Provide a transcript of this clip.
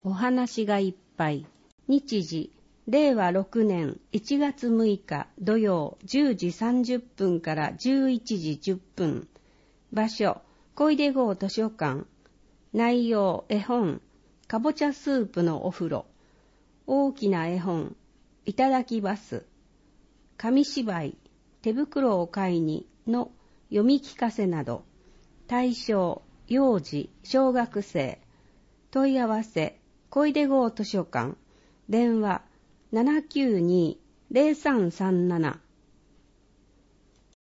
お話がいっぱい。日時、令和6年1月6日土曜10時30分から11時10分。場所、小出郷図書館。内容、絵本、かぼちゃスープのお風呂。大きな絵本、いただきます。紙芝居、手袋を買いにの読み聞かせなど。対象、幼児、小学生。問い合わせ、小出郷図書館。電話、792-0337